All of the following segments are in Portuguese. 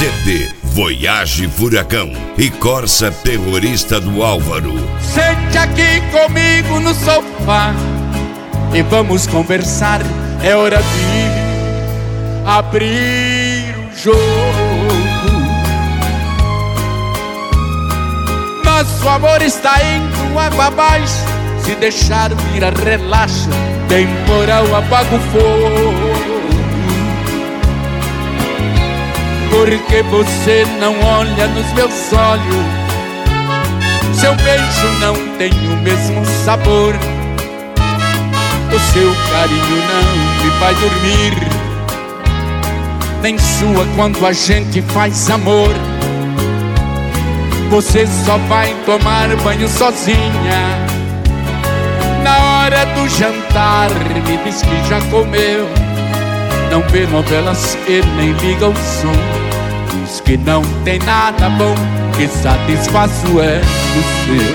ZT, Voyage Furacão e Corsa Terrorista do Álvaro. Sente aqui comigo no sofá e vamos conversar. É hora de abrir o jogo. Nosso amor está indo água abaixo. Se deixar virar relaxo, temporal apaga o fogo. Porque você não olha nos meus olhos, seu beijo não tem o mesmo sabor, o seu carinho não me faz dormir, nem sua quando a gente faz amor. Você só vai tomar banho sozinha na hora do jantar, me diz que já comeu. Não vê novelas e nem liga o som, diz que não tem nada bom que satisfaça o ego seu.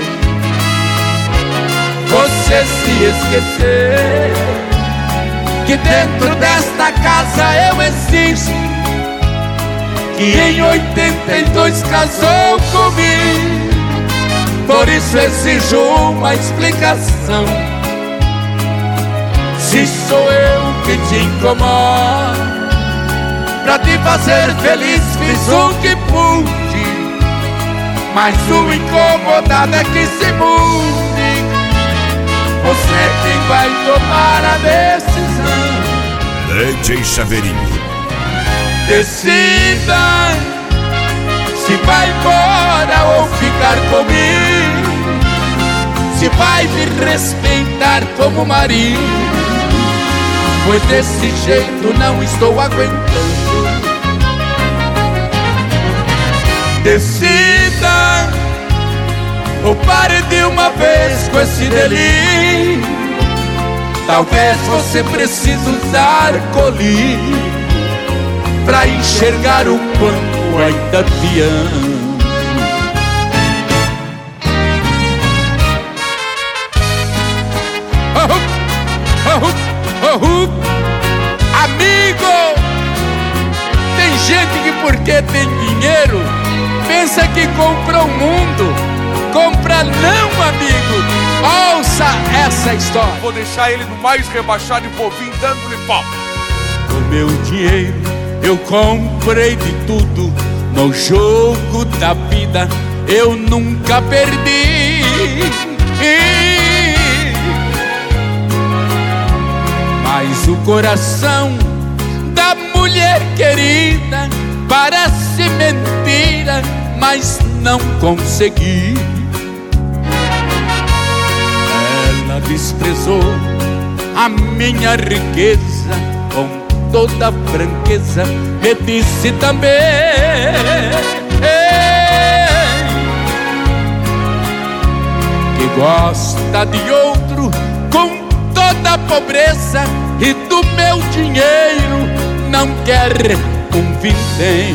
Você se esqueceu que dentro desta casa eu existo, que em 82 casou comigo. Por isso exijo uma explicação. Se sou eu que te incomodo, pra te fazer feliz fiz o que pude, mas o incomodado é que se mude. Você é quem vai tomar a decisão. DJ Chaveirinho. Decida se vai embora ou ficar comigo, se vai me respeitar como marido, pois desse jeito não estou aguentando. Decida ou pare de uma vez com esse delírio. Talvez você precise usar colírio pra enxergar o quanto ainda te amo. Amigo, tem gente que porque tem dinheiro pensa que comprou o mundo. Compra não, amigo. Ouça essa história. Vou deixar ele no mais rebaixado e povinho dando-lhe pau. Com meu dinheiro eu comprei de tudo. No jogo da vida eu nunca perdi. Mas o coração da mulher querida parece mentira, mas não consegui. Ela desprezou a minha riqueza, com toda franqueza me disse também que gosta de outro com toda a pobreza, e do meu dinheiro não quer um vintém.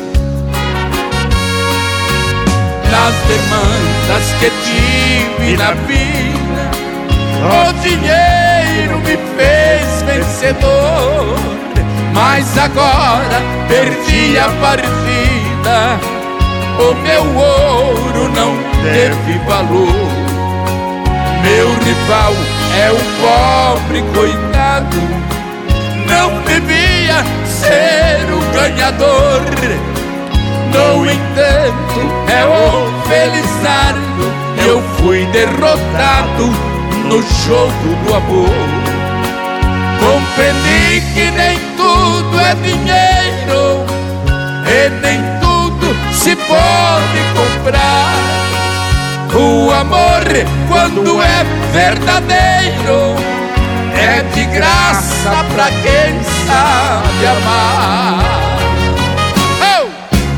Nas demandas que tive na vida, o dinheiro me fez vencedor, mas agora perdi a partida, o meu ouro não teve valor. Meu rival é um pobre coitado, não devia ser o ganhador. No entanto, é o felizardo, eu fui derrotado no jogo do amor. Compreendi que nem tudo é dinheiro e nem tudo se pode comprar. O amor, quando é verdadeiro, é de graça pra quem sabe amar. Oh!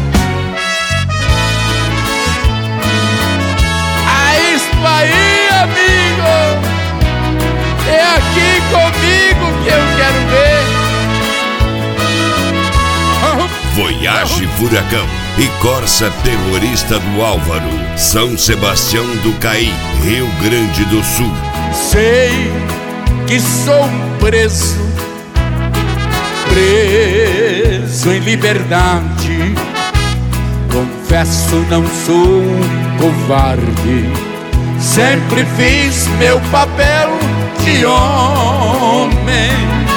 É isso aí, amigo. É aqui comigo que eu quero ver. Voyage Furacão e Corsa Terrorista do Álvaro, São Sebastião do Caí, Rio Grande do Sul. Sei que sou um preso em liberdade, confesso, não sou um covarde. Sempre fiz meu papel de homem.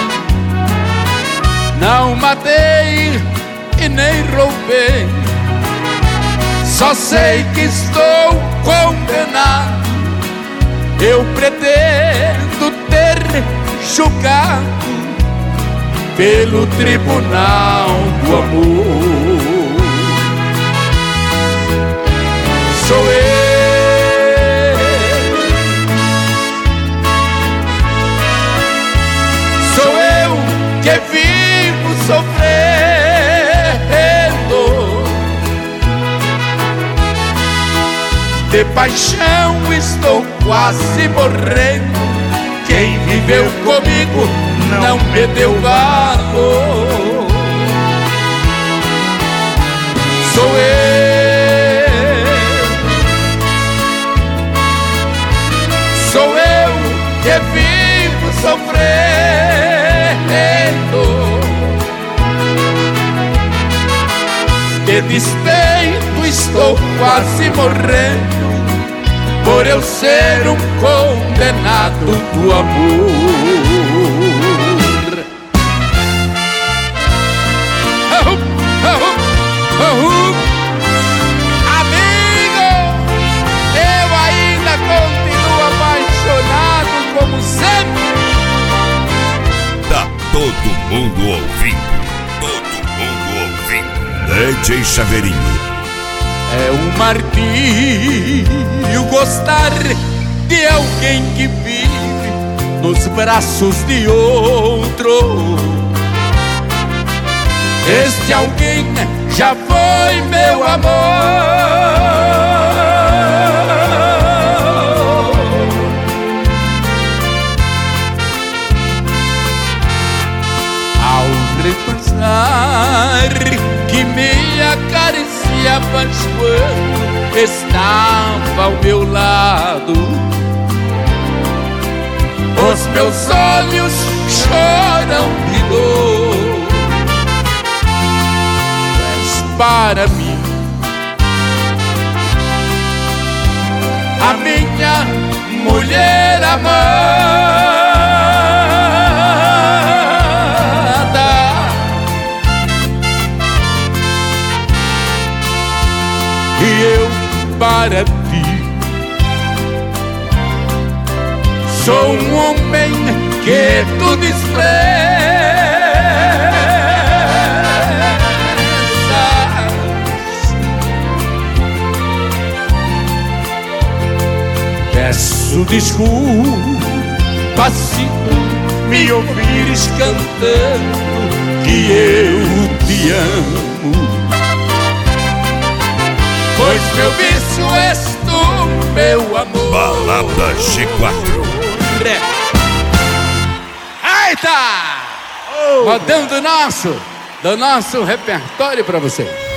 Não matei e nem roubei, só sei que estou condenado. Eu pretendo ter julgado pelo tribunal do amor. Sou eu que vivo sofrendo, de paixão estou quase morrendo. Quem viveu comigo não me deu valor. Sou eu que vivo sofrendo, de despeito estou quase morrendo, por eu ser um condenado do amor. Amigo, eu ainda continuo apaixonado como sempre. Tá todo mundo ouvindo, todo mundo ouvindo. DJ Chaveirinho. É um martírio gostar de alguém que vive nos braços de outro. Este alguém já foi meu amor. Ao repensar que me acariciavas quando estava ao meu lado, os meus olhos choram de dor. Tu és para mim a minha mulher amada, e eu para ti sou um homem que tu desprezas. Peço desculpas se me ouvires cantando que eu te amo, pois meu vício és tu, meu amor. Balada G4. Eita! Rodando do nosso repertório pra você.